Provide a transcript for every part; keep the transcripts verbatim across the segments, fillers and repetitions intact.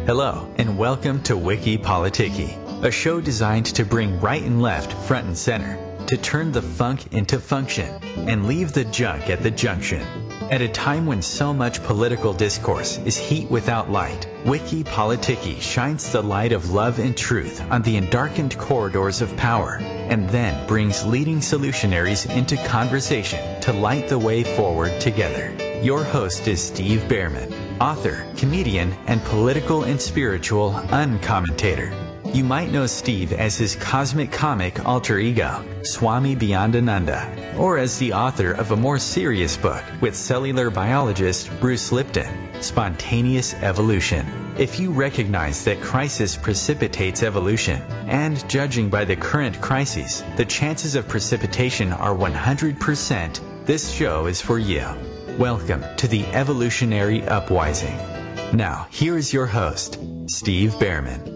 Hello, and welcome to Wiki Politiki, a show designed to bring right and left front and center, to turn the funk into function, and leave the junk at the junction. At a time when so much political discourse is heat without light, Wiki Politiki shines the light of love and truth on the endarkened corridors of power, and then brings leading solutionaries into conversation to light the way forward together. Your host is Steve Behrman, author, comedian, and political and spiritual uncommentator. You might know Steve as his cosmic comic alter ego, Swami Beyondananda, or as the author of a more serious book with cellular biologist Bruce Lipton, Spontaneous Evolution. If you recognize that crisis precipitates evolution, and judging by the current crises, the chances of precipitation are one hundred percent, this show is for you. Welcome to the Evolutionary Uprising. Now, here is your host, Steve Behrman.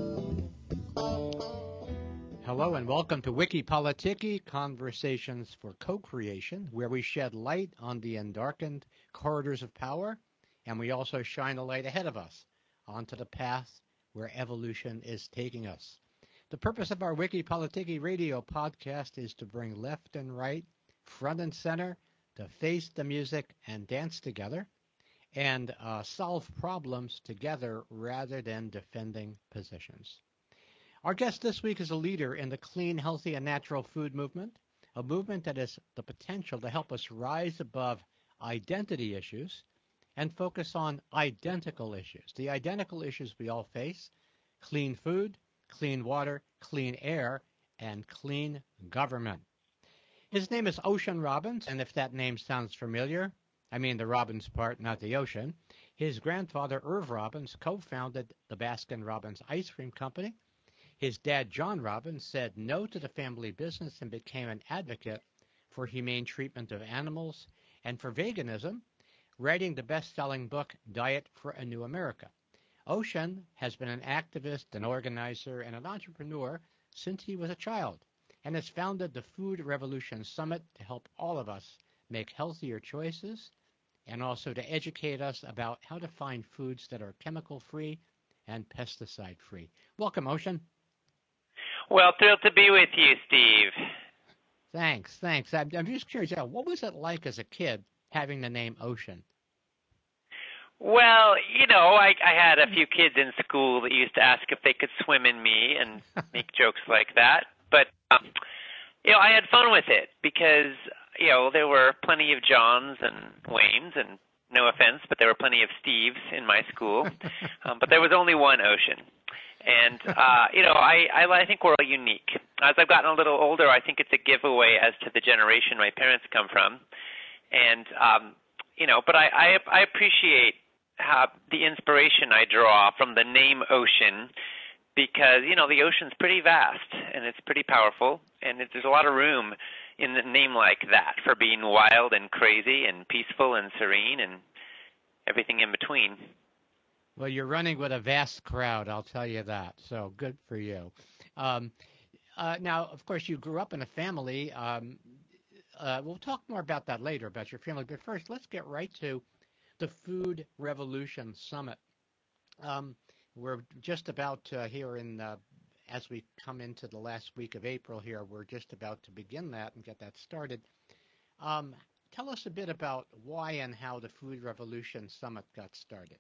Hello and welcome to Wiki Politiki, Conversations for Co-Creation, where we shed light on the endarkened corridors of power, and we also shine a light ahead of us onto the path where evolution is taking us. The purpose of our Wiki Politiki radio podcast is to bring left and right, front and center, to face the music and dance together, and uh, solve problems together rather than defending positions. Our guest this week is a leader in the clean, healthy, and natural food movement, a movement that has the potential to help us rise above identity issues and focus on identical issues, the identical issues we all face: clean food, clean water, clean air, and clean government. His name is Ocean Robbins, and if that name sounds familiar, I mean the Robbins part, not the ocean. His grandfather, Irv Robbins, co-founded the Baskin-Robbins Ice Cream Company. His dad, John Robbins, said no to the family business and became an advocate for humane treatment of animals and for veganism, writing the best-selling book, Diet for a New America. Ocean has been an activist, an organizer, and an entrepreneur since he was a child, and has founded the Food Revolution Summit to help all of us make healthier choices and also to educate us about how to find foods that are chemical-free and pesticide-free. Welcome, Ocean. Well, thrilled to be with you, Steve. Thanks, thanks. I'm, I'm just curious, what was it like as a kid having the name Ocean? Well, you know, I, I had a few kids in school that used to ask if they could swim in me and make jokes like that. But, um, you know, I had fun with it because, you know, there were plenty of Johns and Waynes, and no offense, but there were plenty of Steves in my school. um, but there was only one Ocean. And, uh, you know, I, I, I think we're all unique. As I've gotten a little older, I think it's a giveaway as to the generation my parents come from. And, um, you know, but I, I, I appreciate how the inspiration I draw from the name Ocean because, you know, the ocean's pretty vast and it's pretty powerful. And it, there's a lot of room in a name like that for being wild and crazy and peaceful and serene and everything in between. Well, you're running with a vast crowd, I'll tell you that. So good for you. Um, uh, now, of course, you grew up in a family. Um, uh, we'll talk more about that later, about your family. But first, let's get right to the Food Revolution Summit. Um, we're just about uh, here in, uh, as we come into the last week of April here, we're just about to begin that and get that started. Um, tell us a bit about why and how the Food Revolution Summit got started.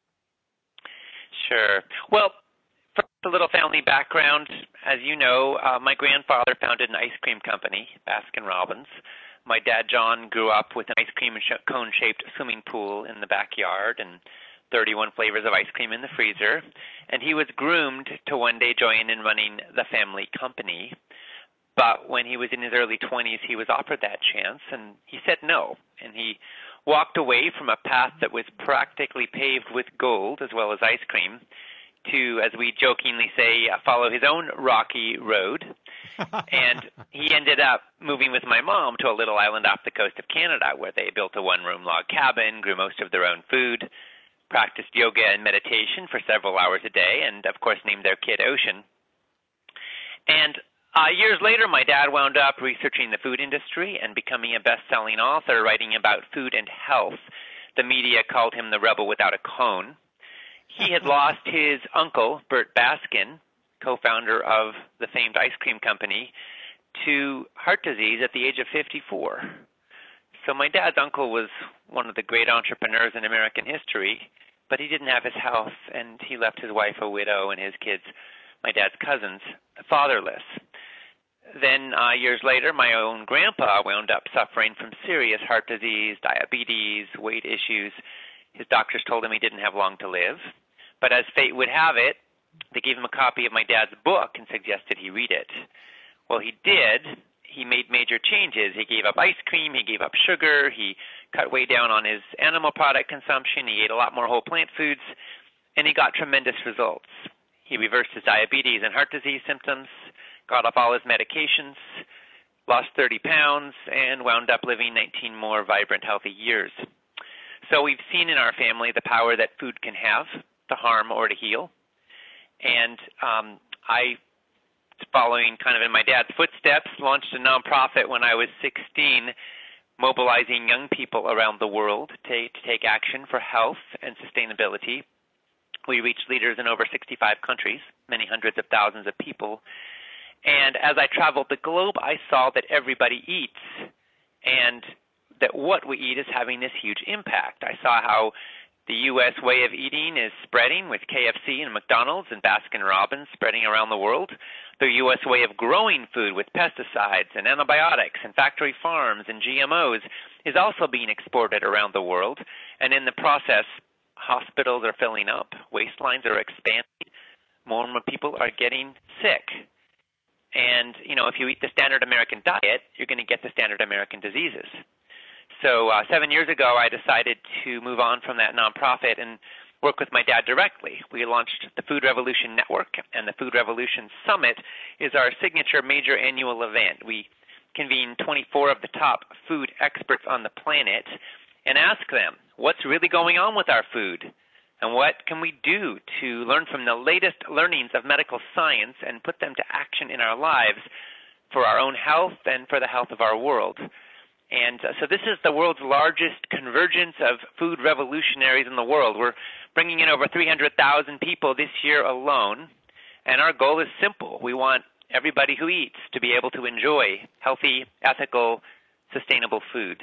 Sure. Well, for a little family background, as you know, uh, my grandfather founded an ice cream company, Baskin-Robbins. My dad, John, grew up with an ice cream cone-shaped swimming pool in the backyard and thirty-one flavors of ice cream in the freezer. And he was groomed to one day join in running the family company. But when he was in his early twenties, he was offered that chance, and he said no. And he walked away from a path that was practically paved with gold as well as ice cream to, as we jokingly say, uh, follow his own rocky road. And he ended up moving with my mom to a little island off the coast of Canada where they built a one-room log cabin, grew most of their own food, practiced yoga and meditation for several hours a day, and, of course, named their kid Ocean. And Uh, years later, my dad wound up researching the food industry and becoming a best-selling author writing about food and health. The media called him the rebel without a cone. He had lost his uncle, Bert Baskin, co-founder of the famed ice cream company, to heart disease at the age of fifty-four. So my dad's uncle was one of the great entrepreneurs in American history, but he didn't have his health, and he left his wife a widow and his kids, my dad's cousins, fatherless. Then uh, years later, my own grandpa wound up suffering from serious heart disease, diabetes, weight issues. His doctors told him he didn't have long to live. But as fate would have it, they gave him a copy of my dad's book and suggested he read it. Well, he did. He made major changes. He gave up ice cream. He gave up sugar. He cut way down on his animal product consumption. He ate a lot more whole plant foods, and he got tremendous results. He reversed his diabetes and heart disease symptoms, got off all his medications, lost thirty pounds, and wound up living nineteen more vibrant, healthy years. So we've seen in our family the power that food can have to harm or to heal. And um, I, following kind of in my dad's footsteps, launched a nonprofit when I was sixteen, mobilizing young people around the world to, to take action for health and sustainability. We reached leaders in over sixty-five countries, many hundreds of thousands of people. And as I traveled the globe, I saw that everybody eats, and that what we eat is having this huge impact. I saw how the U S way of eating is spreading with K F C and McDonald's and Baskin-Robbins spreading around the world. The U S way of growing food with pesticides and antibiotics and factory farms and G M Os is also being exported around the world. And in the process, hospitals are filling up, waistlines are expanding, more and more people are getting sick. And, you know, if you eat the standard American diet, you're going to get the standard American diseases. So uh, seven years ago, I decided to move on from that nonprofit and work with my dad directly. We launched the Food Revolution Network, and the Food Revolution Summit is our signature major annual event. We convene twenty-four of the top food experts on the planet and ask them, what's really going on with our food? And what can we do to learn from the latest learnings of medical science and put them to action in our lives for our own health and for the health of our world? And uh, so this is the world's largest convergence of food revolutionaries in the world. We're bringing in over three hundred thousand people this year alone, and our goal is simple. We want everybody who eats to be able to enjoy healthy, ethical, sustainable food.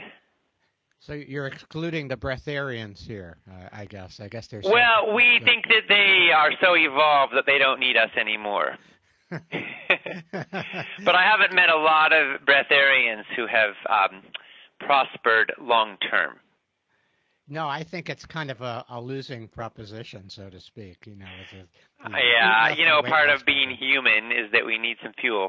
So you're excluding the breatharians here, uh, I guess. I guess there's. Well, we so. think that they are so evolved that they don't need us anymore. But I haven't met a lot of breatharians who have um, prospered long term. No, I think it's kind of a, a losing proposition, so to speak. You know, it's a, you know yeah, you know, part of being human is that we need some fuel.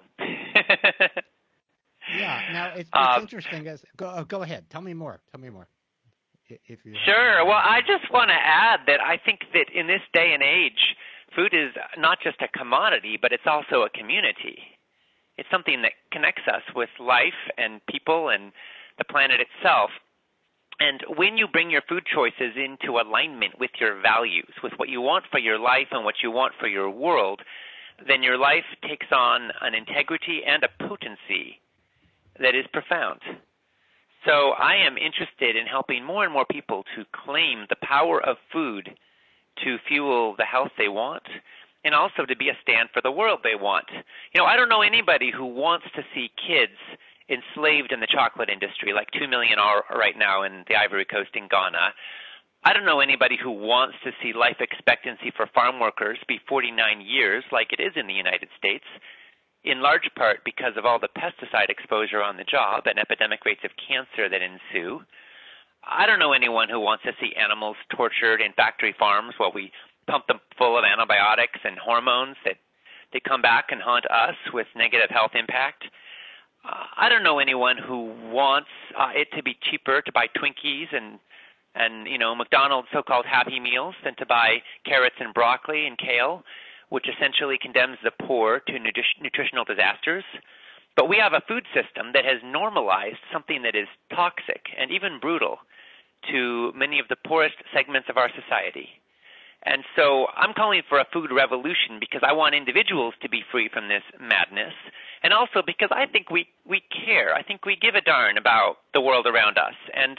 Yeah. Now it's, it's uh, interesting. As go go ahead, tell me more. Tell me more. If you sure. Well, I just want to add that I think that in this day and age, food is not just a commodity, but it's also a community. It's something that connects us with life and people and the planet itself. And when you bring your food choices into alignment with your values, with what you want for your life and what you want for your world, then your life takes on an integrity and a potency that is profound. So I am interested in helping more and more people to claim the power of food to fuel the health they want and also to be a stand for the world they want. You know, I don't know anybody who wants to see kids enslaved in the chocolate industry, like two million are right now in the Ivory Coast in Ghana. I don't know anybody who wants to see life expectancy for farm workers be forty-nine years like it is in the United States, in large part because of all the pesticide exposure on the job and epidemic rates of cancer that ensue. I don't know anyone who wants to see animals tortured in factory farms while we pump them full of antibiotics and hormones that they come back and haunt us with negative health impact. Uh, I don't know anyone who wants uh, it to be cheaper to buy Twinkies and, and you know, McDonald's so-called Happy Meals than to buy carrots and broccoli and kale, which essentially condemns the poor to nutri- nutritional disasters. But we have a food system that has normalized something that is toxic and even brutal to many of the poorest segments of our society. And so I'm calling for a food revolution because I want individuals to be free from this madness, and also because I think we, we care. I think we give a darn about the world around us. And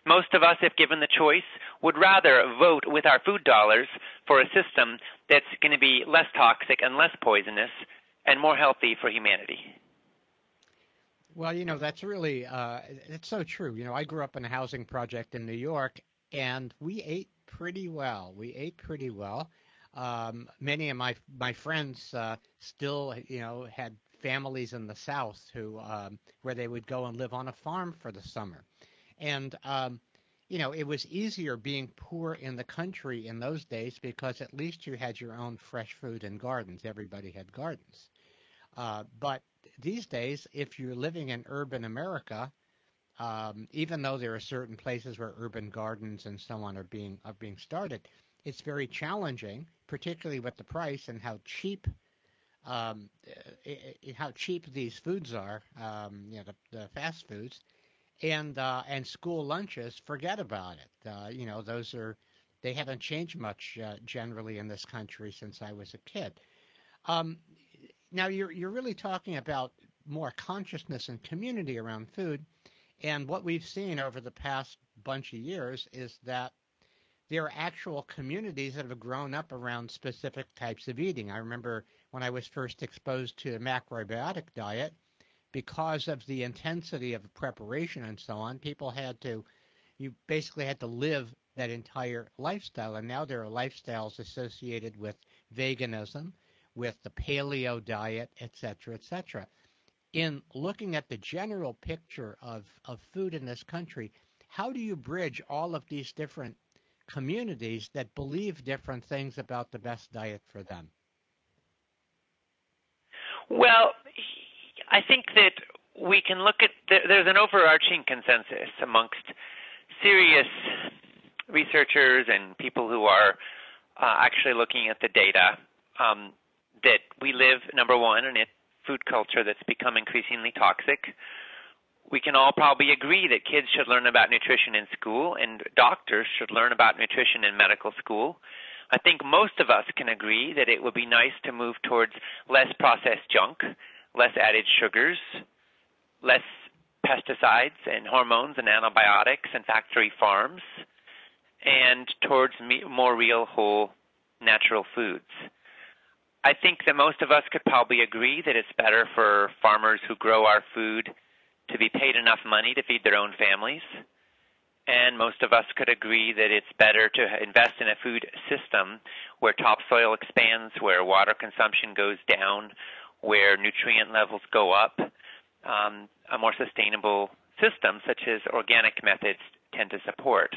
Most of us, if given the choice, would rather vote with our food dollars for a system that's going to be less toxic and less poisonous and more healthy for humanity. Well, you know, that's really, uh, it's so true. You know, I grew up in a housing project in New York, and we ate pretty well. We ate pretty well. Um, many of my my friends uh, still, you know, had families in the South who um, where they would go and live on a farm for the summer. And, um, you know, it was easier being poor in the country in those days because at least you had your own fresh food and gardens. Everybody had gardens. Uh, but these days, if you're living in urban America, um, even though there are certain places where urban gardens and so on are being are being started, it's very challenging, particularly with the price and how cheap um, i- i- how cheap these foods are. Um, you know, the, the fast foods and uh, and school lunches. Forget about it. Uh, you know, those are they haven't changed much uh, generally in this country since I was a kid. Um, Now you're you're really talking about more consciousness and community around food, and what we've seen over the past bunch of years is that there are actual communities that have grown up around specific types of eating. I remember when I was first exposed to the macrobiotic diet, because of the intensity of preparation and so on, people had to you basically had to live that entire lifestyle. And now there are lifestyles associated with veganism, with the paleo diet, et cetera, et cetera. In looking at the general picture of, of food in this country, how do you bridge all of these different communities that believe different things about the best diet for them? Well, I think that we can look at, there's an overarching consensus amongst serious researchers and people who are uh, actually looking at the data um, that we live, number one, in a food culture that's become increasingly toxic. We can all probably agree that kids should learn about nutrition in school and doctors should learn about nutrition in medical school. I think most of us can agree that it would be nice to move towards less processed junk, less added sugars, less pesticides and hormones and antibiotics and factory farms, and towards more real, whole, natural foods. I think that most of us could probably agree that it's better for farmers who grow our food to be paid enough money to feed their own families. And most of us could agree that it's better to invest in a food system where topsoil expands, where water consumption goes down, where nutrient levels go up. Um, a more sustainable system, such as organic methods, tend to support.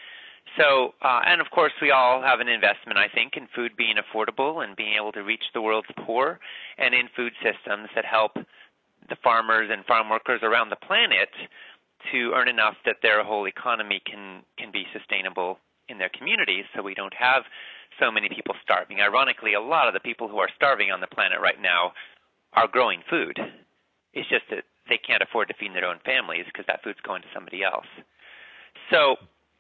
So, uh, and of course, we all have an investment, I think, in food being affordable and being able to reach the world's poor, and in food systems that help the farmers and farm workers around the planet to earn enough that their whole economy can, can be sustainable in their communities, so we don't have so many people starving. Ironically, a lot of the people who are starving on the planet right now are growing food. It's just that they can't afford to feed their own families because that food's going to somebody else. So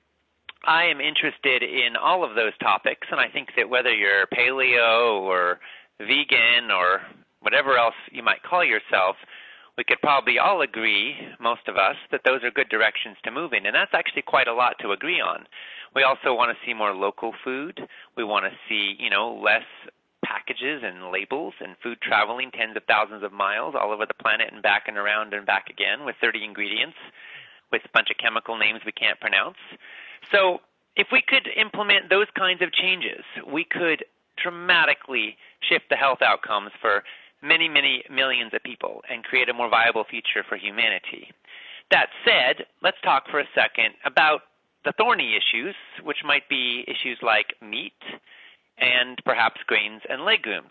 I am interested in all of those topics, and I think that whether you're paleo or vegan or whatever else you might call yourself, we could probably all agree, most of us, that those are good directions to move in. And that's actually quite a lot to agree on. We also want to see more local food. We want to see, you know, less packages and labels and food traveling tens of thousands of miles all over the planet and back and around and back again with thirty ingredients with a bunch of chemical names we can't pronounce. So if we could implement those kinds of changes, we could dramatically shift the health outcomes for many, many millions of people and create a more viable future for humanity. That said, let's talk for a second about the thorny issues, which might be issues like meat and perhaps grains and legumes.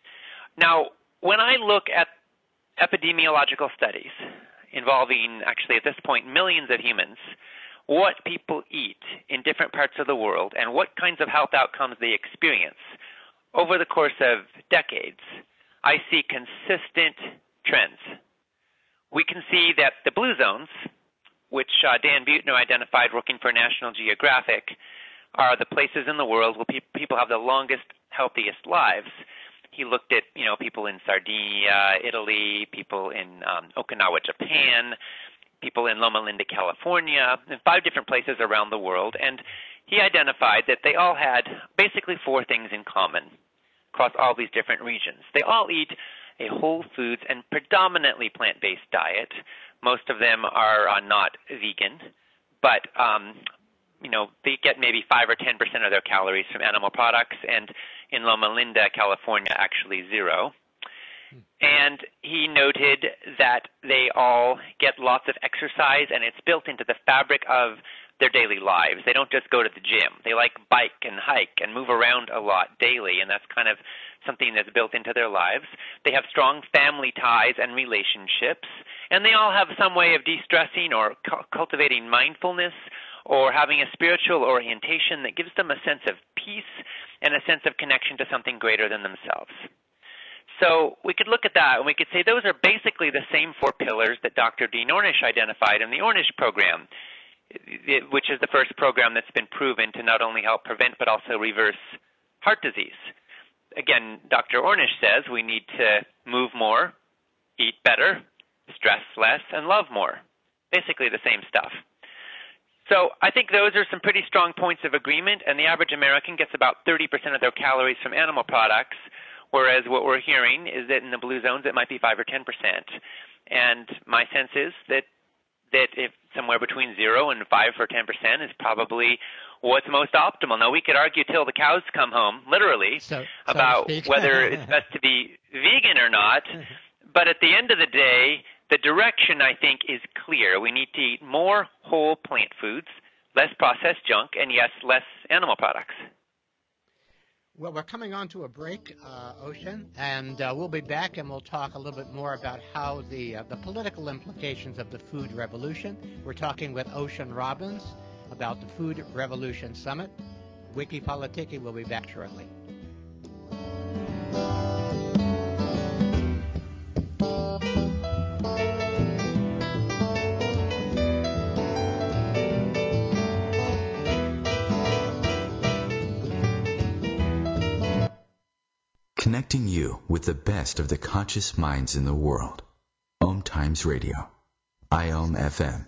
Now, when I look at epidemiological studies involving, actually at this point, millions of humans, what people eat in different parts of the world and what kinds of health outcomes they experience over the course of decades, I see consistent trends. We can see that the blue zones, which uh, Dan Buettner identified working for National Geographic, are the places in the world where pe- people have the longest, healthiest lives. He looked at, you know, people in Sardinia, Italy, people in um, Okinawa, Japan, people in Loma Linda, California, and five different places around the world, and he identified that they all had basically four things in common across all these different regions. They all eat a whole foods and predominantly plant-based diet. Most of them are uh, not vegan, but um, you know, they get maybe five or ten percent of their calories from animal products, and in Loma Linda, California, actually zero. And he noted that they all get lots of exercise, and it's built into the fabric of their daily lives. They don't just go to the gym. They like bike and hike and move around a lot daily, and that's kind of something that's built into their lives. They have strong family ties and relationships, and they all have some way of de-stressing or cu- cultivating mindfulness or having a spiritual orientation that gives them a sense of peace and a sense of connection to something greater than themselves. So we could look at that and we could say those are basically the same four pillars that Doctor Dean Ornish identified in the Ornish program, which is the first program that's been proven to not only help prevent but also reverse heart disease. Again, Doctor Ornish says we need to move more, eat better, stress less, and love more. Basically the same stuff. So I think those are some pretty strong points of agreement, and the average American gets about thirty percent of their calories from animal products, whereas what we're hearing is that in the blue zones it might be five or ten percent. And my sense is that that if somewhere between zero and five or ten percent is probably what's most optimal. Now, we could argue till the cows come home, literally, so, about so whether it's best to be vegan or not. But at the end of the day, the direction, I think, is clear. We need to eat more whole plant foods, less processed junk, and, yes, less animal products. Well, we're coming on to a break, uh, Ocean, and uh, we'll be back and we'll talk a little bit more about how the uh, the political implications of the food revolution. We're talking with Ocean Robbins about the Food Revolution Summit. Wiki Politiki will be back shortly. Connecting you with the best of the conscious minds in the world. Om Times Radio. I O M F M.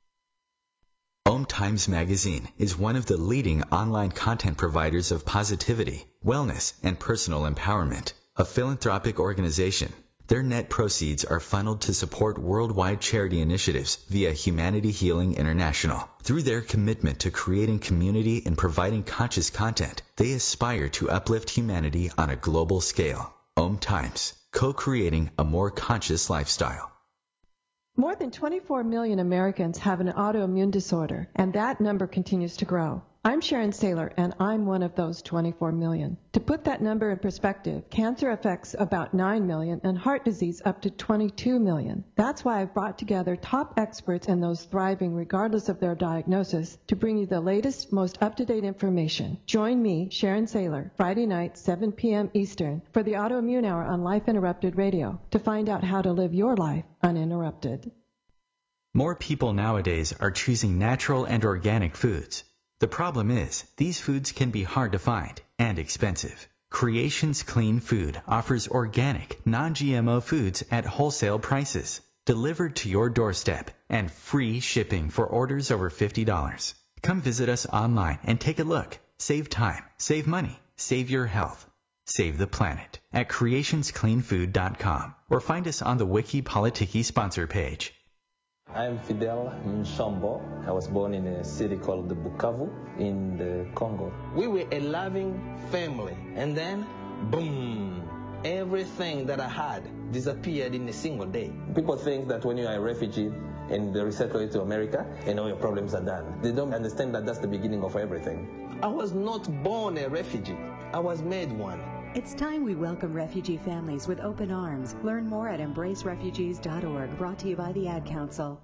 Om Times Magazine is one of the leading online content providers of positivity, wellness, and personal empowerment. A philanthropic organization, their net proceeds are funneled to support worldwide charity initiatives via Humanity Healing International. Through their commitment to creating community and providing conscious content, they aspire to uplift humanity on a global scale. Om Times, co-creating a more conscious lifestyle. More than twenty-four million Americans have an autoimmune disorder, and that number continues to grow. I'm Sharon Saylor, and I'm one of those twenty-four million. To put that number in perspective, cancer affects about nine million and heart disease up to twenty-two million. That's why I've brought together top experts and those thriving regardless of their diagnosis to bring you the latest, most up-to-date information. Join me, Sharon Saylor, Friday night, seven p.m. Eastern, for the Autoimmune Hour on Life Interrupted Radio to find out how to live your life uninterrupted. More people nowadays are choosing natural and organic foods. The problem is, these foods can be hard to find and expensive. Creations Clean Food offers organic, non-G M O foods at wholesale prices, delivered to your doorstep, and free shipping for orders over fifty dollars. Come visit us online and take a look. Save time, save money, save your health, save the planet at creations clean food dot com or find us on the Wiki Politiki sponsor page. I'm Fidel Nsombo. I was born in a city called the Bukavu in the Congo. We were a loving family, and then, boom, everything that I had disappeared in a single day. People think that when you are a refugee and they resettle you to America, and all your problems are done. They don't understand that that's the beginning of everything. I was not born a refugee. I was made one. It's time we welcome refugee families with open arms. Learn more at embrace refugees dot org, brought to you by the Ad Council.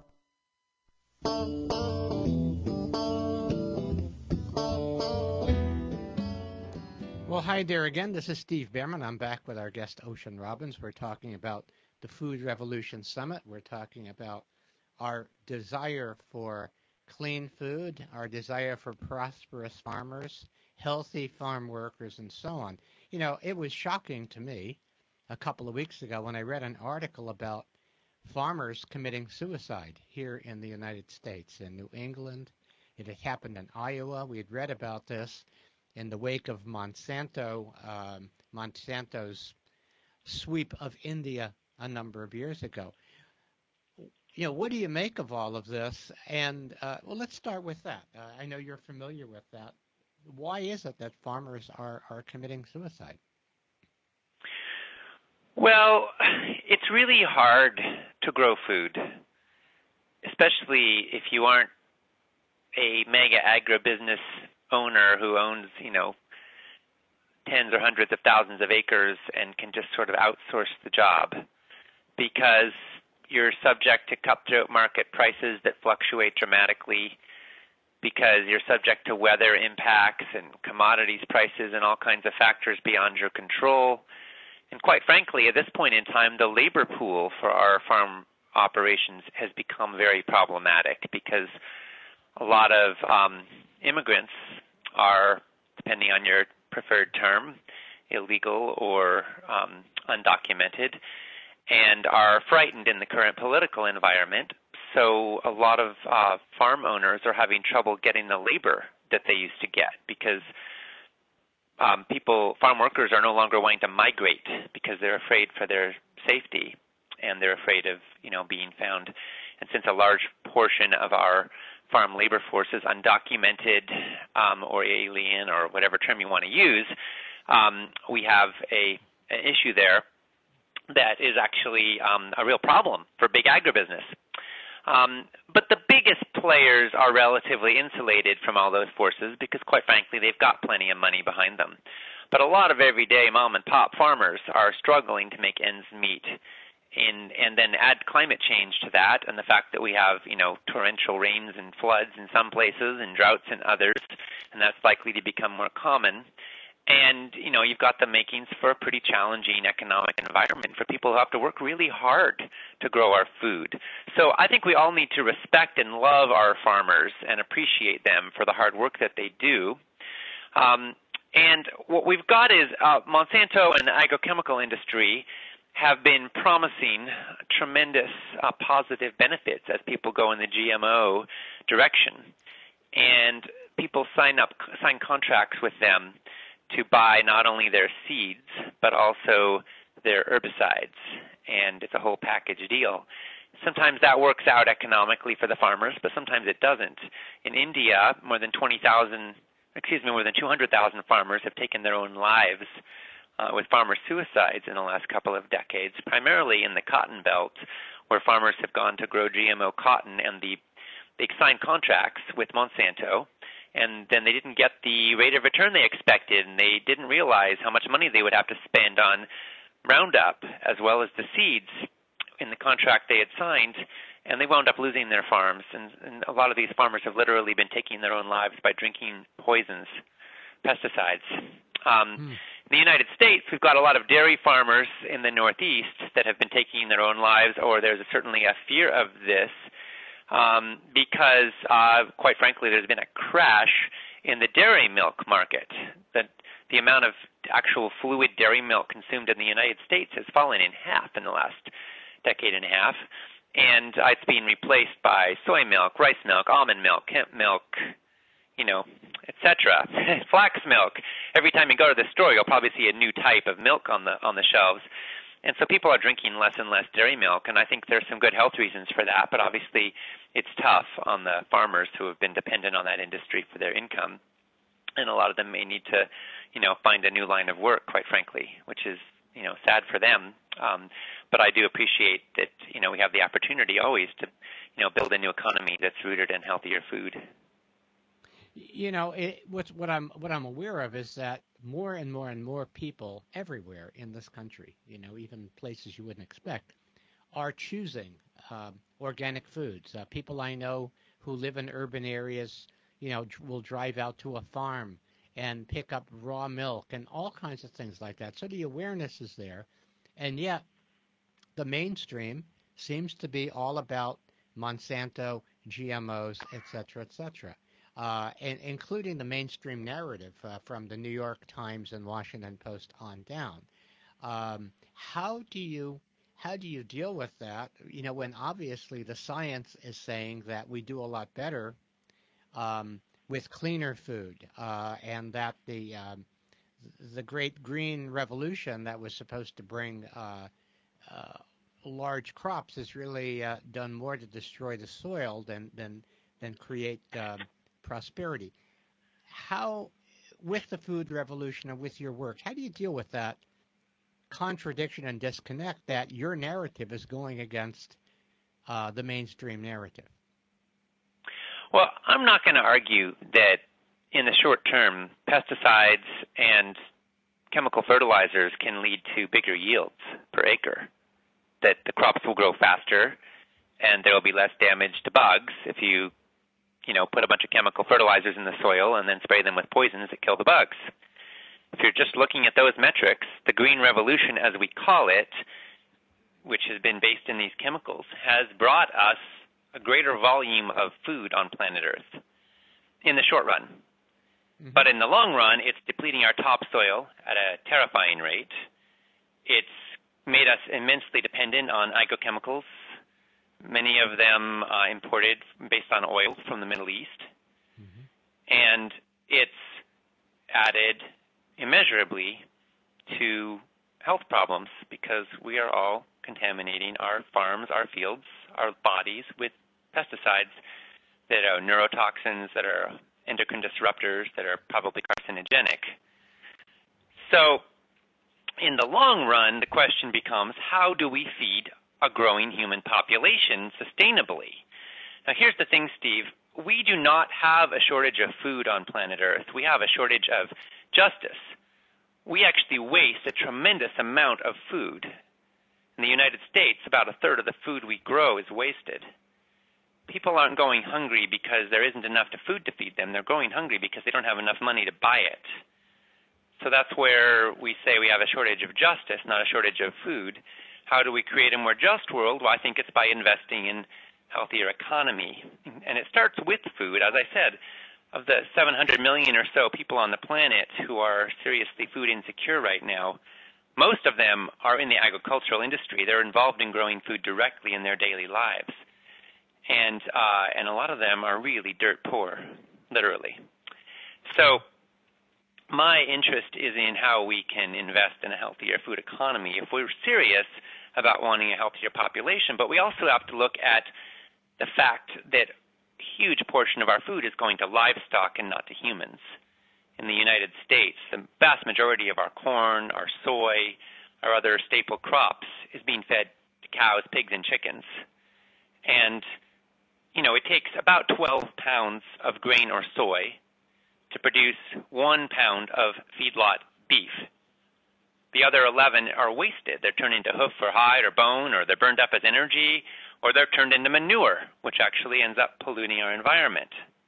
Well, hi there again. This is Steve Behrman. I'm back with our guest, Ocean Robbins. We're talking about the Food Revolution Summit. We're talking about our desire for clean food, our desire for prosperous farmers, healthy farm workers, and so on. You know, it was shocking to me a couple of weeks ago when I read an article about farmers committing suicide here in the United States, in New England. It had happened in Iowa. We had read about this in the wake of Monsanto, um, Monsanto's sweep of India a number of years ago. You know, what do you make of all of this? And, uh, well, let's start with that. Uh, I know you're familiar with that. Why is it that farmers are, are committing suicide? Well, it's really hard to grow food, especially if you aren't a mega agribusiness owner who owns, you know, tens or hundreds of thousands of acres and can just sort of outsource the job, because you're subject to cutthroat market prices that fluctuate dramatically, because you're subject to weather impacts and commodities prices and all kinds of factors beyond your control. And quite frankly, at this point in time, the labor pool for our farm operations has become very problematic, because a lot of um, immigrants are, depending on your preferred term, illegal or um, undocumented, and are frightened in the current political environment. So a lot of uh, farm owners are having trouble getting the labor that they used to get, because um, people, farm workers are no longer wanting to migrate because they're afraid for their safety, and they're afraid of, you know, being found. And since a large portion of our farm labor force is undocumented um, or alien, or whatever term you want to use, um, we have a an issue there that is actually um, a real problem for big agribusiness. Um, but the biggest players are relatively insulated from all those forces because, quite frankly, they've got plenty of money behind them. But a lot of everyday mom-and-pop farmers are struggling to make ends meet. In, and then add climate change to that, and the fact that we have, you know, torrential rains and floods in some places and droughts in others, and that's likely to become more common. And, you know, you've got the makings for a pretty challenging economic environment for people who have to work really hard to grow our food. So I think we all need to respect and love our farmers and appreciate them for the hard work that they do. Um, and what we've got is uh, Monsanto and the agrochemical industry have been promising tremendous uh, positive benefits as people go in the G M O direction. And people sign up, sign contracts with them to buy not only their seeds, but also their herbicides. And it's a whole package deal. Sometimes that works out economically for the farmers, but sometimes it doesn't. In India, more than twenty thousand, excuse me, more than two hundred thousand farmers have taken their own lives Uh, with farmer suicides in the last couple of decades, primarily in the cotton belt, where farmers have gone to grow G M O cotton, and the, they signed contracts with Monsanto, and then they didn't get the rate of return they expected, and they didn't realize how much money they would have to spend on Roundup as well as the seeds in the contract they had signed, and they wound up losing their farms. And, and a lot of these farmers have literally been taking their own lives by drinking poisons, pesticides. Um, hmm. In the United States, we've got a lot of dairy farmers in the Northeast that have been taking their own lives, or there's certainly a fear of this, um, because, uh, quite frankly, there's been a crash in the dairy milk market. The, the amount of actual fluid dairy milk consumed in the United States has fallen in half in the last decade and a half, and uh, it's being replaced by soy milk, rice milk, almond milk, hemp milk, you know, et cetera, flax milk. Every time you go to the store, you'll probably see a new type of milk on the on the shelves. And so people are drinking less and less dairy milk, and I think there's some good health reasons for that, but obviously it's tough on the farmers who have been dependent on that industry for their income. And a lot of them may need to, you know, find a new line of work, quite frankly, which is, you know, sad for them. Um, but I do appreciate that, you know, we have the opportunity always to, you know, build a new economy that's rooted in healthier food. You know, it, what's, what I'm what I'm aware of is that more and more and more people everywhere in this country, you know, even places you wouldn't expect, are choosing um, organic foods. Uh, people I know who live in urban areas, you know, will drive out to a farm and pick up raw milk and all kinds of things like that. So the awareness is there, and yet the mainstream seems to be all about Monsanto, G M Os, et cetera, et cetera. Uh, and including the mainstream narrative uh, from the New York Times and Washington Post on down. Um, how do you how do you deal with that? You know, when obviously the science is saying that we do a lot better um, with cleaner food, uh, and that the um, the great green revolution that was supposed to bring uh, uh, large crops has really uh, done more to destroy the soil than than than create um, prosperity. How, with the food revolution and with your work, how do you deal with that contradiction and disconnect that your narrative is going against uh, the mainstream narrative? Well, I'm not going to argue that in the short term, pesticides and chemical fertilizers can lead to bigger yields per acre, that the crops will grow faster and there will be less damage to bugs if you, you know, put a bunch of chemical fertilizers in the soil and then spray them with poisons that kill the bugs. If you're just looking at those metrics, the green revolution, as we call it, which has been based in these chemicals, has brought us a greater volume of food on planet Earth in the short run. Mm-hmm. But in the long run, it's depleting our topsoil at a terrifying rate. It's made us immensely dependent on agrochemicals, many of them uh, imported based on oil from the Middle East. Mm-hmm. And it's added immeasurably to health problems because we are all contaminating our farms, our fields, our bodies with pesticides that are neurotoxins, that are endocrine disruptors, that are probably carcinogenic. So in the long run, the question becomes, how do we feed a growing human population sustainably? Now, here's the thing, Steve. We do not have a shortage of food on planet Earth. We have a shortage of justice. We actually waste a tremendous amount of food. In the United States, about a third of the food we grow is wasted. People aren't going hungry because there isn't enough to food to feed them. They're going hungry because they don't have enough money to buy it. So that's where we say we have a shortage of justice, not a shortage of food. How do we create a more just world? Well, I think it's by investing in healthier economy. And it starts with food. As I said, of the seven hundred million or so people on the planet who are seriously food insecure right now, most of them are in the agricultural industry. They're involved in growing food directly in their daily lives. And uh, and a lot of them are really dirt poor, literally. So my interest is in how we can invest in a healthier food economy if we're serious about wanting a healthier population. But we also have to look at the fact that a huge portion of our food is going to livestock and not to humans. In the United States, the vast majority of our corn, our soy, our other staple crops is being fed to cows, pigs, and chickens. And, you know, it takes about twelve pounds of grain or soy to produce one pound of feedlot beef. The other eleven are wasted. They're turned into hoof or hide or bone, or they're burned up as energy, or they're turned into manure, which actually ends up polluting our environment.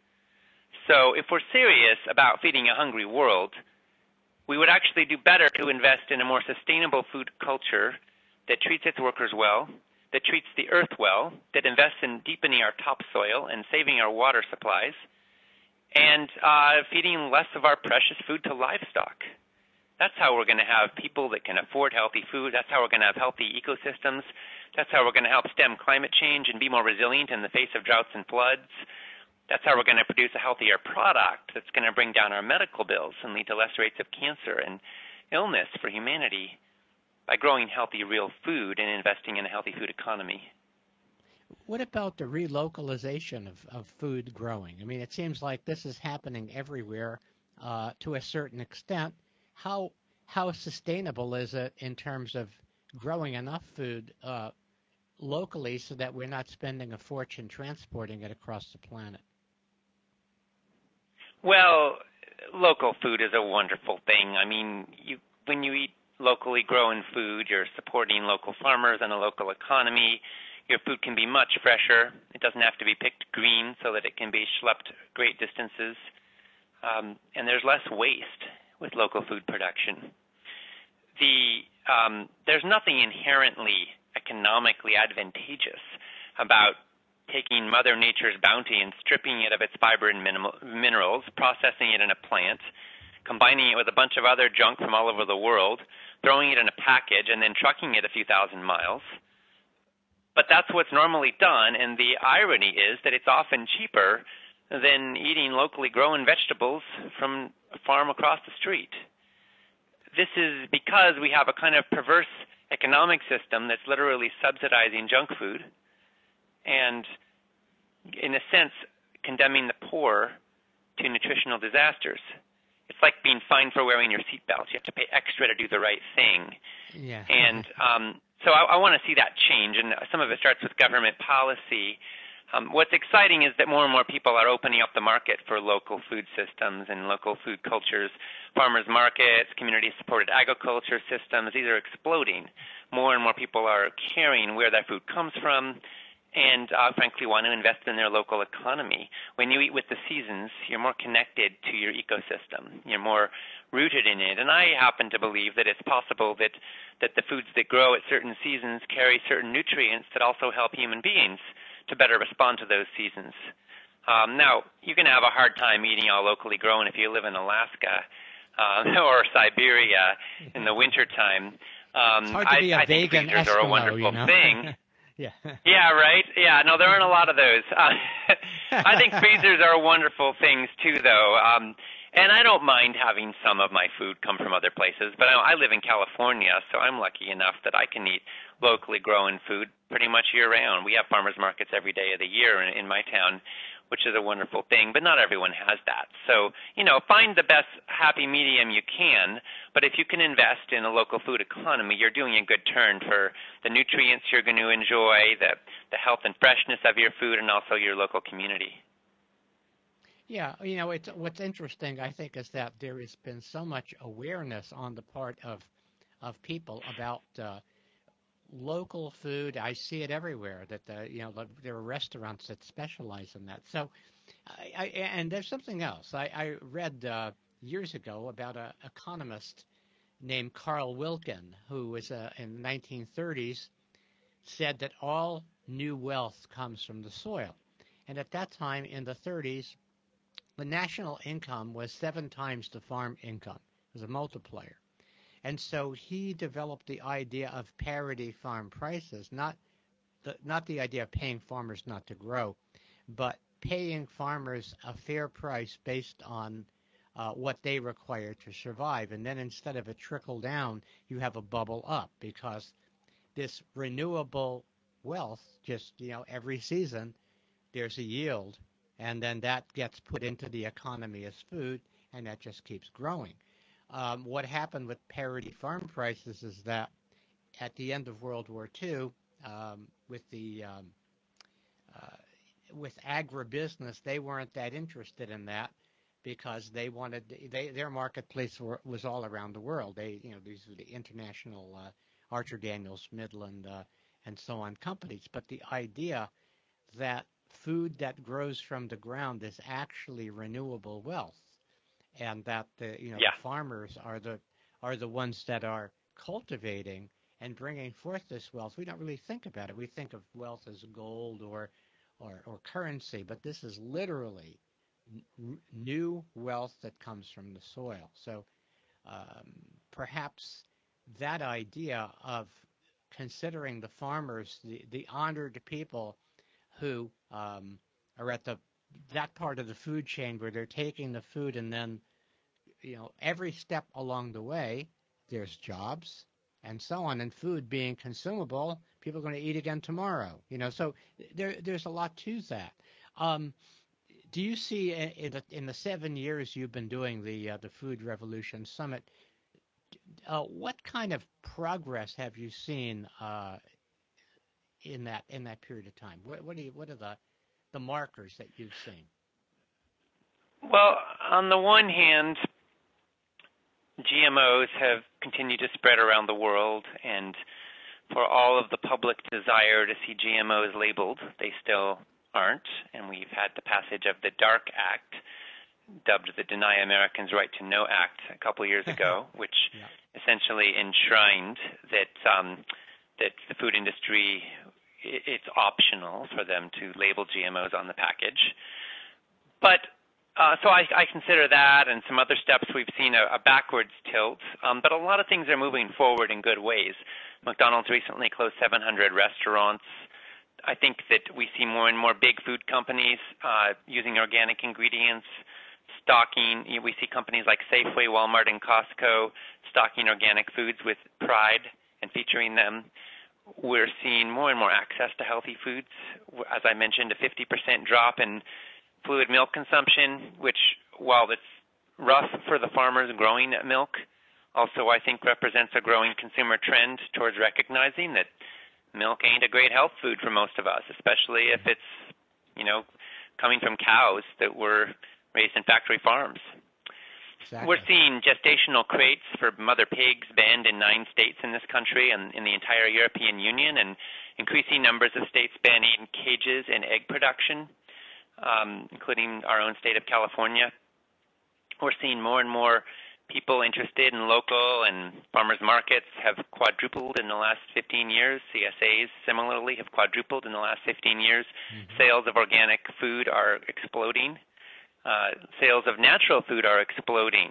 So if we're serious about feeding a hungry world, we would actually do better to invest in a more sustainable food culture that treats its workers well, that treats the earth well, that invests in deepening our topsoil and saving our water supplies, and uh, feeding less of our precious food to livestock. That's how we're going to have people that can afford healthy food. That's how we're going to have healthy ecosystems. That's how we're going to help stem climate change and be more resilient in the face of droughts and floods. That's how we're going to produce a healthier product that's going to bring down our medical bills and lead to less rates of cancer and illness for humanity by growing healthy, real food and investing in a healthy food economy. What about the relocalization of, of food growing? I mean, it seems like this is happening everywhere uh, to a certain extent. How how sustainable is it in terms of growing enough food uh, locally so that we're not spending a fortune transporting it across the planet? Well, local food is a wonderful thing. I mean, you when you eat locally grown food, you're supporting local farmers and a local economy. Your food can be much fresher. It doesn't have to be picked green so that it can be schlepped great distances. Um, and there's less waste with local food production. The um, there's nothing inherently economically advantageous about taking Mother Nature's bounty and stripping it of its fiber and minimal, minerals, processing it in a plant, combining it with a bunch of other junk from all over the world, throwing it in a package, and then trucking it a few thousand miles. But that's what's normally done, and the irony is that it's often cheaper than eating locally grown vegetables from a farm across the street. This is because we have a kind of perverse economic system that's literally subsidizing junk food and, in a sense, condemning the poor to nutritional disasters. It's like being fined for wearing your seatbelt. You have to pay extra to do the right thing. Yeah. And um, so I, I want to see that change, and some of it starts with government policy. Um, what's exciting is that more and more people are opening up the market for local food systems and local food cultures, farmers markets, community-supported agriculture systems. These are exploding. More and more people are caring where their food comes from and, uh, frankly, want to invest in their local economy. When you eat with the seasons, you're more connected to your ecosystem. You're more rooted in it. And I happen to believe that it's possible that, that the foods that grow at certain seasons carry certain nutrients that also help human beings to better respond to those seasons. Um, now, you can have a hard time eating all locally grown if you live in Alaska uh, or Siberia in the wintertime. Um, it's hard to be I, a I think vegan freezers Eskimo, are a wonderful you know? thing. Yeah. Yeah, right? Yeah, no, there aren't a lot of those. Uh, I think freezers are wonderful things, too, though. Um, and I don't mind having some of my food come from other places, but I, I live in California, so I'm lucky enough that I can eat locally grown food pretty much year-round. We have farmers markets every day of the year in, in my town, which is a wonderful thing, but not everyone has that. So, you know, find the best happy medium you can, but if you can invest in a local food economy, you're doing a good turn for the nutrients you're going to enjoy, the, the health and freshness of your food, and also your local community. Yeah, you know, it's what's interesting, I think, is that there has been so much awareness on the part of of people about uh, local food. I see it everywhere. That the, you know, there are restaurants that specialize in that. So, I, I, and there's something else. I, I read uh, years ago about an economist named Carl Wilkin, who was uh, in the nineteen thirties, said that all new wealth comes from the soil, and at that time in the thirties. The national income was seven times the farm income. It was a multiplier. And so he developed the idea of parity farm prices, not the, not the idea of paying farmers not to grow, but paying farmers a fair price based on uh, what they require to survive. And then instead of a trickle down, you have a bubble up, because this renewable wealth, just, you know, every season there's a yield. And then that gets put into the economy as food, and that just keeps growing. Um, what happened with parity farm prices is that at the end of World War Two, um, with the um, uh, with agribusiness, they weren't that interested in that because they wanted they, their marketplace were, was all around the world. They, you know, these were the international uh, Archer Daniels, Midland, uh, and so on companies. But the idea that food that grows from the ground is actually renewable wealth, and that the you know yeah. the farmers are the are the ones that are cultivating and bringing forth this wealth. We don't really think about it. We think of wealth as gold or or, or currency, but this is literally n- new wealth that comes from the soil. So um, perhaps that idea of considering the farmers the, the honored people who um, are at the that part of the food chain where they're taking the food, and then, you know, every step along the way, there's jobs and so on, and food being consumable, people are going to eat again tomorrow. You know, so there there's a lot to that. Um, do you see in the, in the seven years you've been doing the uh, the Food Revolution Summit, uh, what kind of progress have you seen Uh, in that in that period of time? What what, do you, what are the the markers that you've seen? Well, on the one hand, G M Os have continued to spread around the world, and for all of the public desire to see G M Os labeled, they still aren't, and we've had the passage of the DARK Act, dubbed the Deny Americans Right to Know Act, a couple of years ago, which yeah. essentially enshrined that um, that the food industry, it's optional for them to label G M Os on the package. But Uh, so I, I consider that and some other steps we've seen a, a backwards tilt, um, but a lot of things are moving forward in good ways. McDonald's recently closed seven hundred restaurants. I think that we see more and more big food companies uh, using organic ingredients, stocking. You know, we see companies like Safeway, Walmart, and Costco stocking organic foods with pride and featuring them. We're seeing more and more access to healthy foods. As I mentioned, a fifty percent drop in fluid milk consumption, which, while it's rough for the farmers growing milk, also I think represents a growing consumer trend towards recognizing that milk ain't a great health food for most of us, especially if it's, you know, coming from cows that were raised in factory farms. Exactly. We're seeing gestational crates for mother pigs banned in nine states in this country and in the entire European Union, and increasing numbers of states banning cages and egg production, um, including our own state of California. We're seeing more and more people interested in local, and farmers markets have quadrupled in the last fifteen years. C S As similarly have quadrupled in the last fifteen years. Mm-hmm. Sales of organic food are exploding. Uh, sales of natural food are exploding.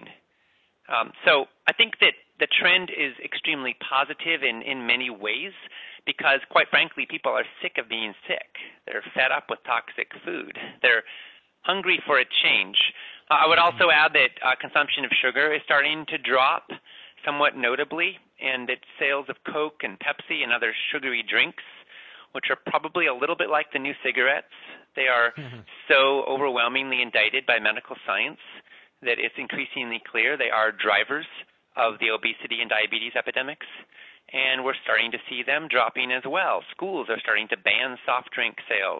Um, so I think that the trend is extremely positive in, in many ways because, quite frankly, people are sick of being sick. They're fed up with toxic food. They're hungry for a change. Uh, I would also add that uh, consumption of sugar is starting to drop somewhat notably, and that sales of Coke and Pepsi and other sugary drinks, which are probably a little bit like the new cigarettes, they are mm-hmm. so overwhelmingly indicted by medical science that it's increasingly clear they are drivers of the obesity and diabetes epidemics, and we're starting to see them dropping as well. Schools are starting to ban soft drink sales.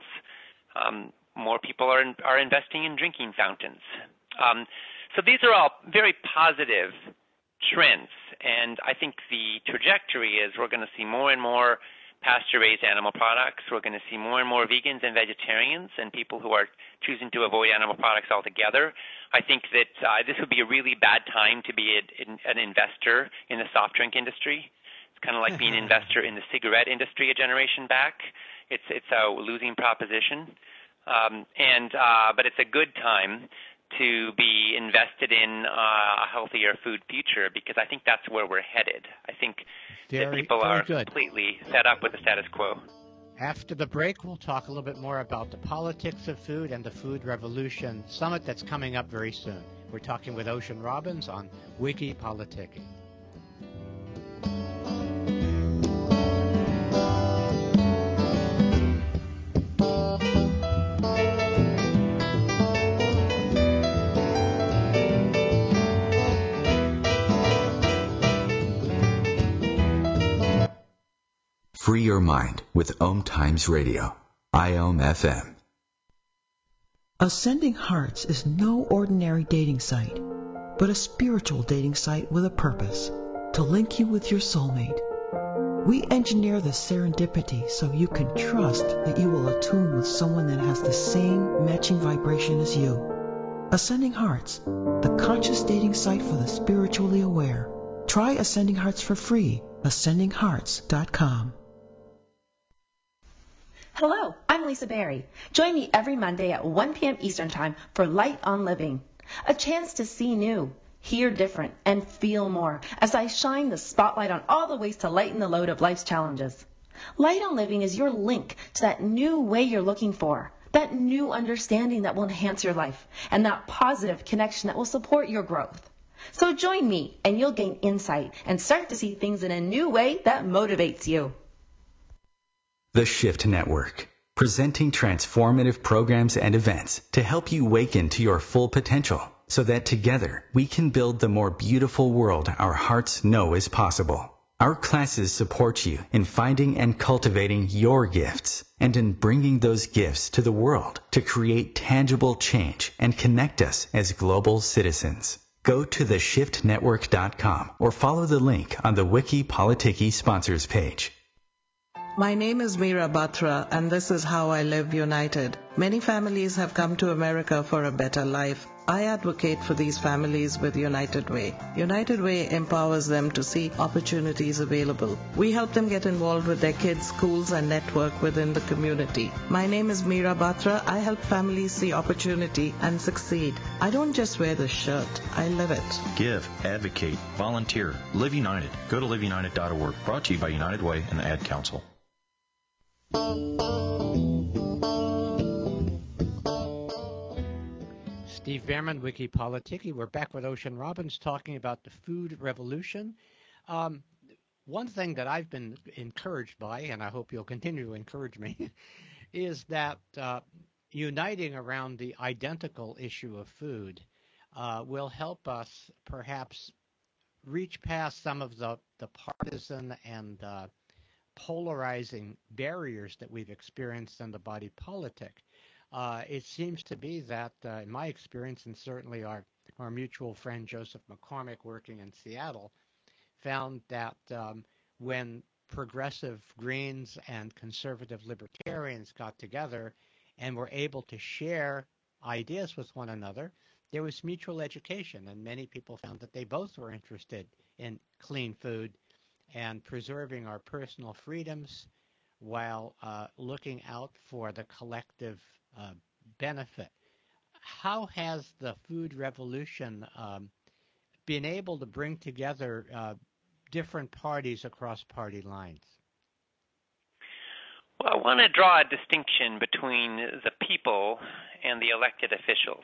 Um, more people are in, are investing in drinking fountains. Um, so these are all very positive trends, and I think the trajectory is we're going to see more and more pasture-raised animal products. We're going to see more and more vegans and vegetarians and people who are choosing to avoid animal products altogether. I think that uh, this would be a really bad time to be a, an investor in the soft drink industry. It's kind of like being an investor in the cigarette industry a generation back. It's it's a losing proposition, um, and uh, but it's a good time to be invested in uh, a healthier food future because I think that's where we're headed. I think very, that people are good. completely fed up with the status quo. After the break, we'll talk a little bit more about the politics of food and the Food Revolution Summit that's coming up very soon. We're talking with Ocean Robbins on Wiki Politicking. Free your mind with Om Times Radio, I O M F M. Ascending Hearts is no ordinary dating site, but a spiritual dating site with a purpose, to link you with your soulmate. We engineer the serendipity so you can trust that you will attune with someone that has the same matching vibration as you. Ascending Hearts, the conscious dating site for the spiritually aware. Try Ascending Hearts for free, ascending hearts dot com. Hello, I'm Lisa Berry. Join me every Monday at one p.m. Eastern Time for Light on Living, a chance to see new, hear different, and feel more as I shine the spotlight on all the ways to lighten the load of life's challenges. Light on Living is your link to that new way you're looking for, that new understanding that will enhance your life, and that positive connection that will support your growth. So join me and you'll gain insight and start to see things in a new way that motivates you. The Shift Network, presenting transformative programs and events to help you awaken to your full potential so that together we can build the more beautiful world our hearts know is possible. Our classes support you in finding and cultivating your gifts and in bringing those gifts to the world to create tangible change and connect us as global citizens. Go to the shift network dot com or follow the link on the Wiki Politicking sponsors page. My name is Meera Batra, and this is How I Live United. Many families have come to America for a better life. I advocate for these families with United Way. United Way empowers them to see opportunities available. We help them get involved with their kids' schools and network within the community. My name is Meera Batra. I help families see opportunity and succeed. I don't just wear the shirt, I live it. Give, advocate, volunteer, Live United. Go to live united dot org. Brought to you by United Way and the Ad Council. Steve Bhaerman, WikiPoliticki. We're back with Ocean Robbins talking about the food revolution. Um, one thing that I've been encouraged by, and I hope you'll continue to encourage me, is that uh, uniting around the identical issue of food uh, will help us perhaps reach past some of the, the partisan and uh, polarizing barriers that we've experienced in the body politic. Uh, it seems to be that, uh, in my experience, and certainly our, our mutual friend Joseph McCormick working in Seattle, found that um, when progressive Greens and conservative libertarians got together and were able to share ideas with one another, there was mutual education, and many people found that they both were interested in clean food and preserving our personal freedoms while uh, looking out for the collective uh, benefit. How has the food revolution um, been able to bring together uh, different parties across party lines? Well, I want to draw a distinction between the people and the elected officials.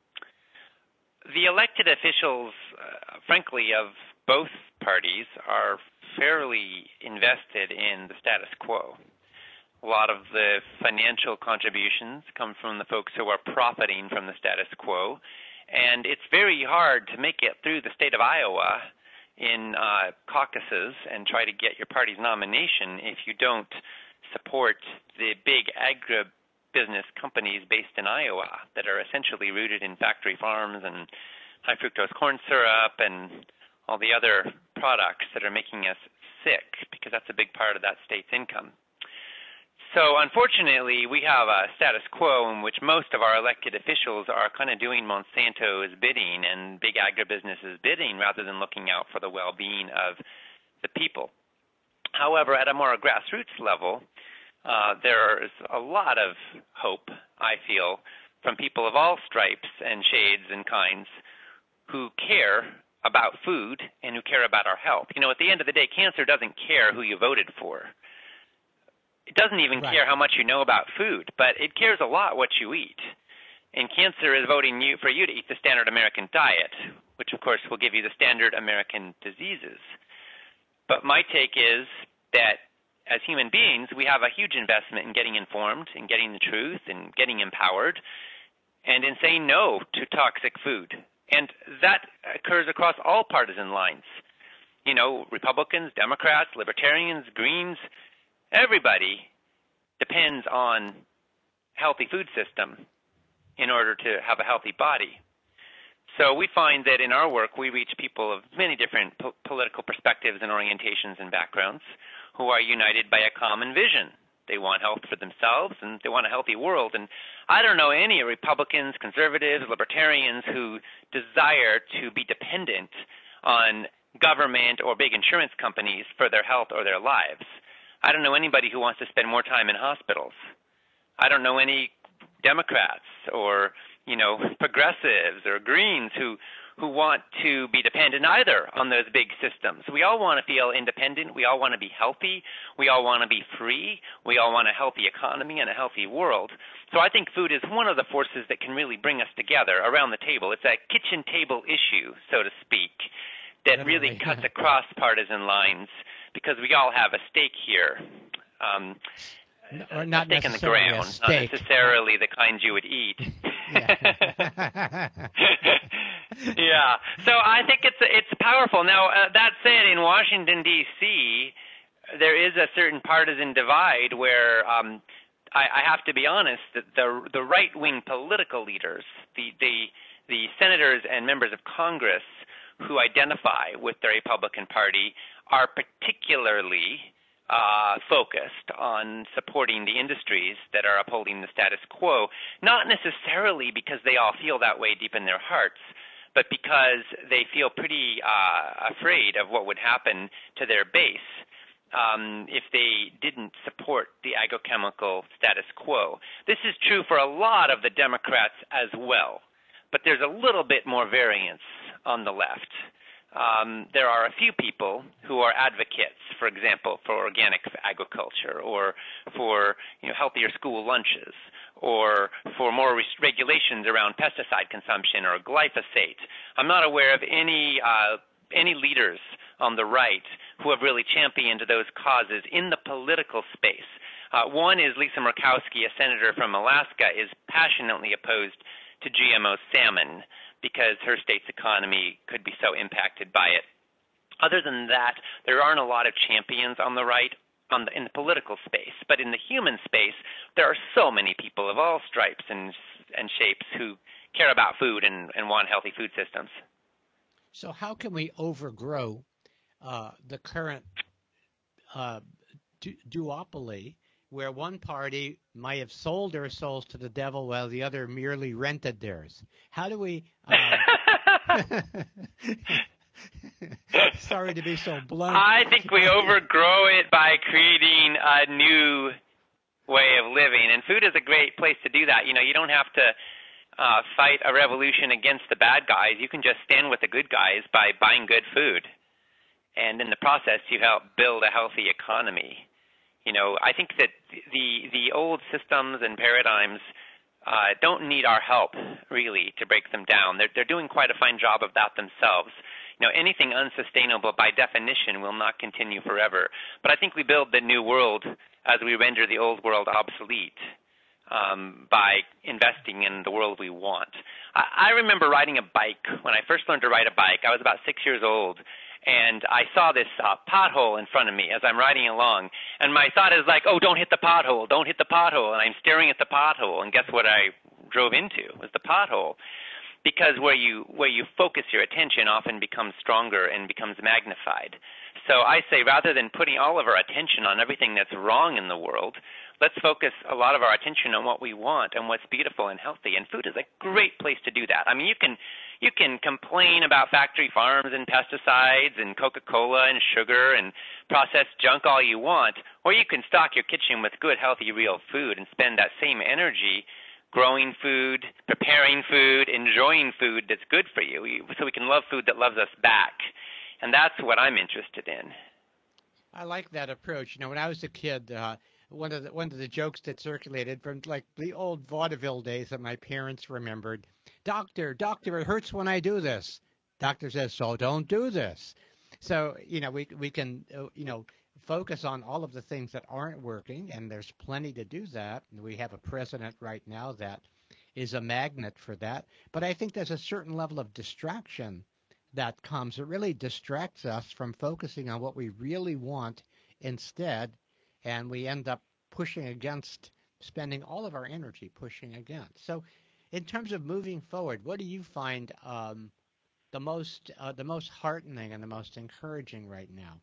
The elected officials, uh, frankly, of both parties are fairly invested in the status quo. A lot of the financial contributions come from the folks who are profiting from the status quo, and it's very hard to make it through the state of Iowa in uh, caucuses and try to get your party's nomination if you don't support the big agribusiness companies based in Iowa that are essentially rooted in factory farms and high fructose corn syrup and all the other products that are making us sick, because that's a big part of that state's income. So unfortunately, we have a status quo in which most of our elected officials are kind of doing Monsanto's bidding and big agribusiness's bidding rather than looking out for the well-being of the people. However, at a more grassroots level, uh, there is a lot of hope, I feel, from people of all stripes and shades and kinds who care about food and who care about our health. You know, at the end of the day, cancer doesn't care who you voted for. It doesn't even right. care how much you know about food, but it cares a lot what you eat. And cancer is voting you for you to eat the standard American diet, which of course will give you the standard American diseases. But my take is that as human beings, we have a huge investment in getting informed, in getting the truth, and getting empowered, and in saying no to toxic food. And that occurs across all partisan lines. You know, Republicans, Democrats, Libertarians, Greens, everybody depends on healthy food system in order to have a healthy body. So we find that in our work, we reach people of many different po- political perspectives and orientations and backgrounds who are united by a common vision. They want health for themselves, and they want a healthy world. And I don't know any Republicans, conservatives, libertarians who desire to be dependent on government or big insurance companies for their health or their lives. I don't know anybody who wants to spend more time in hospitals. I don't know any Democrats or, you know, progressives or Greens who who want to be dependent either on those big systems. We all want to feel independent. We all want to be healthy. We all want to be free. We all want a healthy economy and a healthy world. So I think food is one of the forces that can really bring us together around the table. It's a kitchen table issue, so to speak, that really cuts across partisan lines because we all have a stake here. Um, or not a stake in the necessarily ground, a steak. not necessarily the kind you would eat. Yeah. Yeah, so I think it's it's powerful. Now, uh, that said, in Washington, D C, there is a certain partisan divide where um, I, I have to be honest that the the right-wing political leaders, the, the the senators and members of Congress who identify with the Republican Party, are particularly uh, focused on supporting the industries that are upholding the status quo, not necessarily because they all feel that way deep in their hearts, but because they feel pretty uh, afraid of what would happen to their base um, if they didn't support the agrochemical status quo. This is true for a lot of the Democrats as well, but there's a little bit more variance on the left. Um, there are a few people who are advocates, for example, for organic agriculture, or for you know, healthier school lunches, or for more res- regulations around pesticide consumption or glyphosate. I'm not aware of any uh, any leaders on the right who have really championed those causes in the political space. Uh, one is Lisa Murkowski, a senator from Alaska, is passionately opposed to G M O salmon because her state's economy could be so impacted by it. Other than that, there aren't a lot of champions on the right on the, in the political space. But in the human space, there are so many people of all stripes and, and shapes who care about food and, and want healthy food systems. So how can we overgrow uh, the current uh, du- duopoly where one party might have sold their souls to the devil while the other merely rented theirs? How do we... Um, sorry to be so blunt. I think we overgrow it by creating a new way of living, and food is a great place to do that. You know, you don't have to uh, fight a revolution against the bad guys. You can just stand with the good guys by buying good food, and in the process, you help build a healthy economy. You know, I think that the the old systems and paradigms uh, don't need our help, really, to break them down. They're, they're doing quite a fine job of that themselves. You know, anything unsustainable, by definition, will not continue forever. But I think we build the new world as we render the old world obsolete um, by investing in the world we want. I, I remember riding a bike. When I first learned to ride a bike, I was about six years old. And I saw this uh, pothole in front of me as I'm riding along. And my thought is like, oh, don't hit the pothole, don't hit the pothole. And I'm staring at the pothole. And guess what I drove into was the pothole. Because where you where you focus your attention often becomes stronger and becomes magnified. So I say rather than putting all of our attention on everything that's wrong in the world, let's focus a lot of our attention on what we want and what's beautiful and healthy. And food is a great place to do that. I mean, you can you can complain about factory farms and pesticides and Coca-Cola and sugar and processed junk all you want, or you can stock your kitchen with good, healthy, real food and spend that same energy growing food, preparing food, enjoying food that's good for you, so we can love food that loves us back. And that's what I'm interested in. I like that approach. You know, when I was a kid, uh, one of the one of the jokes that circulated from like the old vaudeville days that my parents remembered, Doctor, doctor, it hurts when I do this. Doctor says, so don't do this. So, you know, we we can, uh, you know, focus on all of the things that aren't working, and there's plenty to do that. We have a president right now that is a magnet for that. But I think there's a certain level of distraction that comes. It really distracts us from focusing on what we really want instead, and we end up pushing against, spending all of our energy pushing against. So in terms of moving forward, what do you find um, the most uh, the most heartening and the most encouraging right now?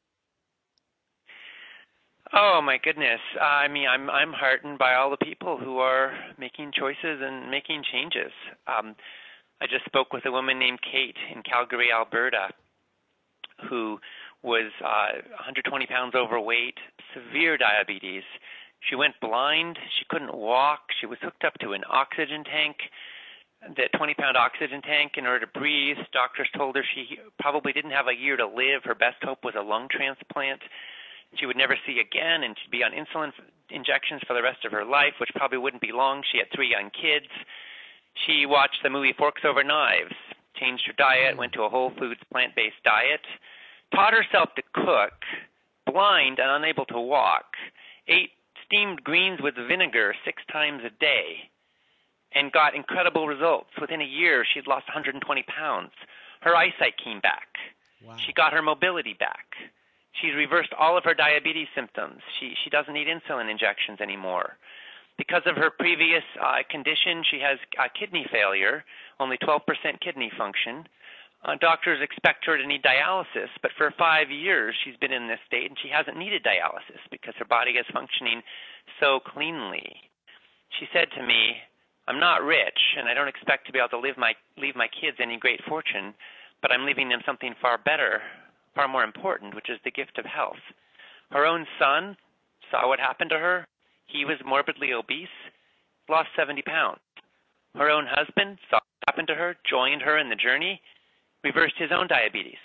Oh my goodness! Uh, I mean, I'm I'm heartened by all the people who are making choices and making changes. Um, I just spoke with a woman named Kate in Calgary, Alberta, who was uh, one hundred twenty pounds overweight, severe diabetes. She went blind. She couldn't walk. She was hooked up to an oxygen tank, the twenty-pound oxygen tank, in order to breathe. Doctors told her she probably didn't have a year to live. Her best hope was a lung transplant. She would never see again, and she'd be on insulin injections for the rest of her life, which probably wouldn't be long. She had three young kids. She watched the movie Forks Over Knives, changed her diet, went to a whole foods plant-based diet, taught herself to cook, blind and unable to walk, ate steamed greens with vinegar six times a day, and got incredible results. Within a year, she'd lost one hundred twenty pounds. Her eyesight came back. Wow. She got her mobility back. She's reversed all of her diabetes symptoms. She she doesn't need insulin injections anymore. Because of her previous uh, condition, she has uh, kidney failure, only twelve percent kidney function. Uh, doctors expect her to need dialysis, but for five years she's been in this state and she hasn't needed dialysis because her body is functioning so cleanly. She said to me, I'm not rich and I don't expect to be able to live my, leave my kids any great fortune, but I'm leaving them something far better, far more important, which is the gift of health. Her own son saw what happened to her. He was morbidly obese, lost seventy pounds. Her own husband saw what happened to her, joined her in the journey, reversed his own diabetes.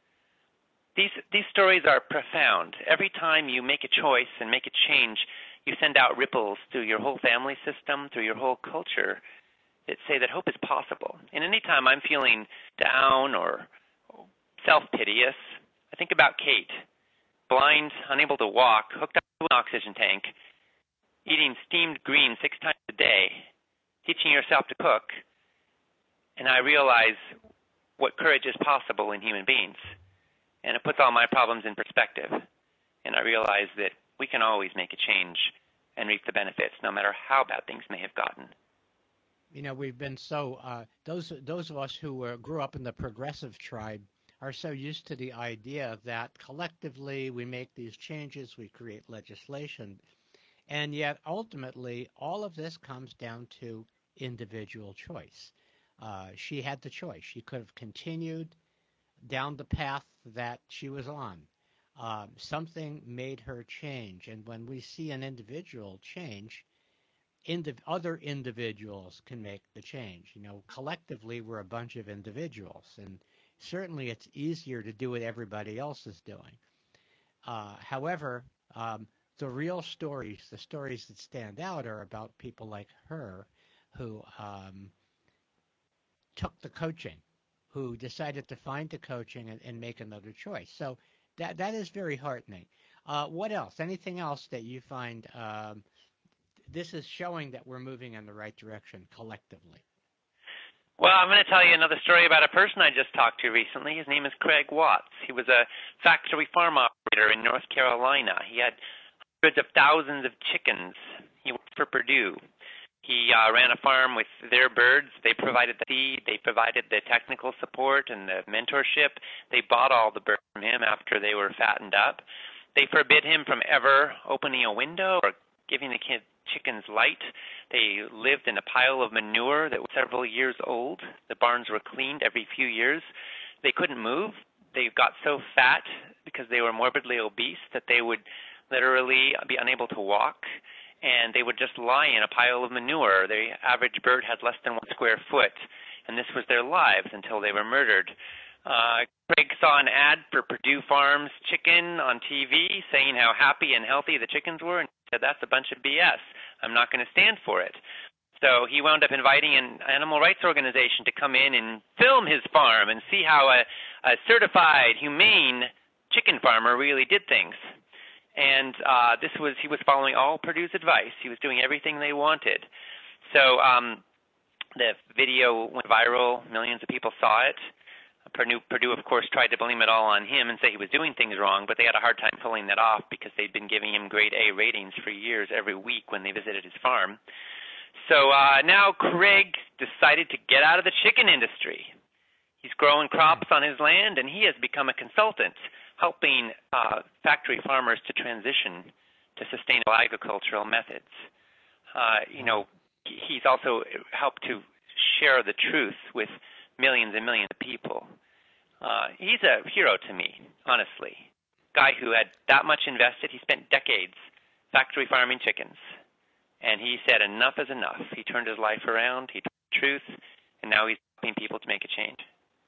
These, these stories are profound. Every time you make a choice and make a change, you send out ripples through your whole family system, through your whole culture that say that hope is possible. And anytime I'm feeling down or self-piteous, I think about Kate, blind, unable to walk, hooked up to an oxygen tank, eating steamed greens six times a day, teaching yourself to cook, and I realize what courage is possible in human beings. And it puts all my problems in perspective. And I realize that we can always make a change and reap the benefits, no matter how bad things may have gotten. You know, we've been so, uh, those those of us who uh, grew up in the progressive tribe are so used to the idea that collectively we make these changes, we create legislation, and yet ultimately all of this comes down to individual choice. Uh, she had the choice. She could have continued down the path that she was on. Um, something made her change, and when we see an individual change, indiv- other individuals can make the change. You know, collectively we're a bunch of individuals, and certainly it's easier to do what everybody else is doing. Uh, however, um, the real stories, the stories that stand out, are about people like her who um, took the coaching, who decided to find the coaching and, and make another choice. So that that is very heartening. Uh, what else? Anything else that you find um, this is showing that we're moving in the right direction collectively? Well, I'm going to tell you another story about a person I just talked to recently. His name is Craig Watts. He was a factory farm operator in North Carolina. He had hundreds of thousands of chickens. He worked for Purdue. He uh, ran a farm with their birds. They provided the feed. They provided the technical support and the mentorship. They bought all the birds from him after they were fattened up. They forbid him from ever opening a window or giving the kid chickens light. They lived in a pile of manure that was several years old. The barns were cleaned every few years. They couldn't move. They got so fat because they were morbidly obese that they would literally be unable to walk, and they would just lie in a pile of manure. The average bird had less than one square foot, and this was their lives until they were murdered. Uh, Craig saw an ad for Purdue Farms chicken on T V saying how happy and healthy the chickens were, and he said, that's a bunch of B S. I'm not going to stand for it. So he wound up inviting an animal rights organization to come in and film his farm and see how a, a certified, humane chicken farmer really did things. And uh, this was he was following all Purdue's advice. He was doing everything they wanted. So um, the video went viral. Millions of people saw it. Purdue, Purdue, of course, tried to blame it all on him and say he was doing things wrong, but they had a hard time pulling that off because they'd been giving him grade A ratings for years every week when they visited his farm. So uh, now Craig decided to get out of the chicken industry. He's growing crops on his land, and he has become a consultant, helping uh, factory farmers to transition to sustainable agricultural methods. Uh, you know, he's also helped to share the truth with millions and millions of people. Uh, he's a hero to me, honestly. Guy who had that much invested. He spent decades factory farming chickens. And he said enough is enough. He turned his life around. He told the truth. And now he's helping people to make a change.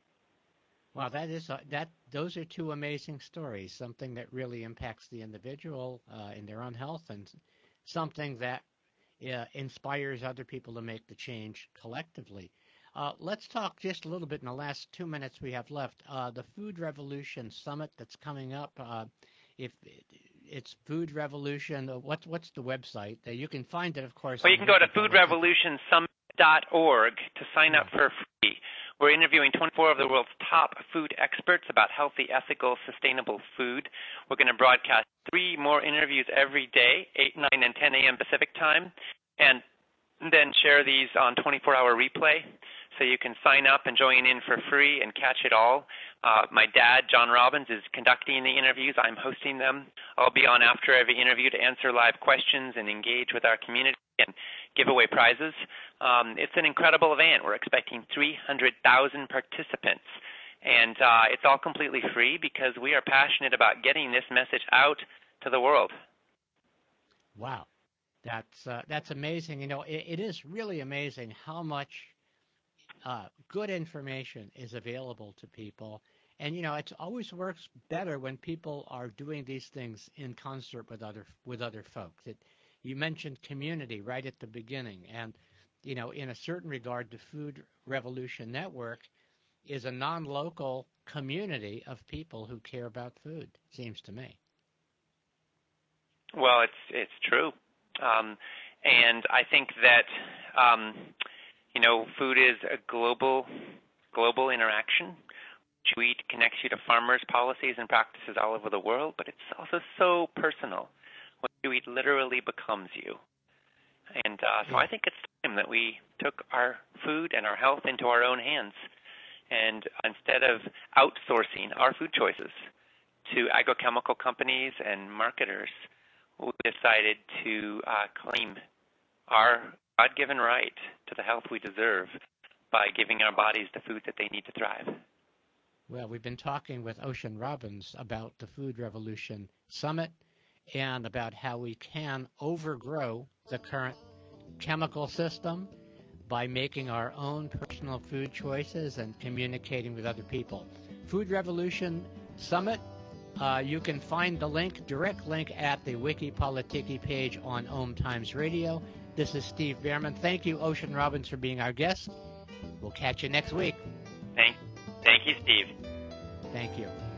Wow, that is uh, that. Those are two amazing stories. Something that really impacts the individual uh, in their own health, and something that uh, inspires other people to make the change collectively. Uh, let's talk just a little bit in the last two minutes we have left. Uh, the Food Revolution Summit that's coming up. Uh, if it's Food Revolution, what's what's the website? Uh, you can find it, of course. Well, you can go to food revolution summit dot org to sign up for free. We're interviewing twenty-four of the world's top food experts about healthy, ethical, sustainable food. We're going to broadcast three more interviews every day, eight, nine, and ten a.m. Pacific time, and then share these on twenty-four hour replay. so you can sign up and join in for free and catch it all. Uh, my dad, John Robbins, is conducting the interviews. I'm hosting them. I'll be on after every interview to answer live questions and engage with our community and give away prizes. Um, it's an incredible event. We're expecting three hundred thousand participants. And uh, it's all completely free because we are passionate about getting this message out to the world. Wow. That's uh, that's amazing. You know, it, it is really amazing how much uh, good information is available to people. And, you know, it always works better when people are doing these things in concert with other with other folks. It, you mentioned community right at the beginning. And, you know, in a certain regard, the Food Revolution Network is a non-local community of people who care about food, seems to me. Well, it's it's true. Um, and I think that, um, you know, food is a global global interaction. What you eat connects you to farmers' policies and practices all over the world, but it's also so personal. What you eat literally becomes you. And uh, so I think it's time that we took our food and our health into our own hands. And instead of outsourcing our food choices to agrochemical companies and marketers, we decided to uh, claim our God-given right to the health we deserve by giving our bodies the food that they need to thrive. Well, we've been talking with Ocean Robbins about the Food Revolution Summit and about how we can overgrow the current chemical system by making our own personal food choices and communicating with other people. Food Revolution Summit, uh, you can find the link, direct link at the Wiki Politiki page on Om Times Radio. This is Steve Behrman. Thank you, Ocean Robbins, for being our guest. We'll catch you next week. Thank, thank you, Steve. Thank you.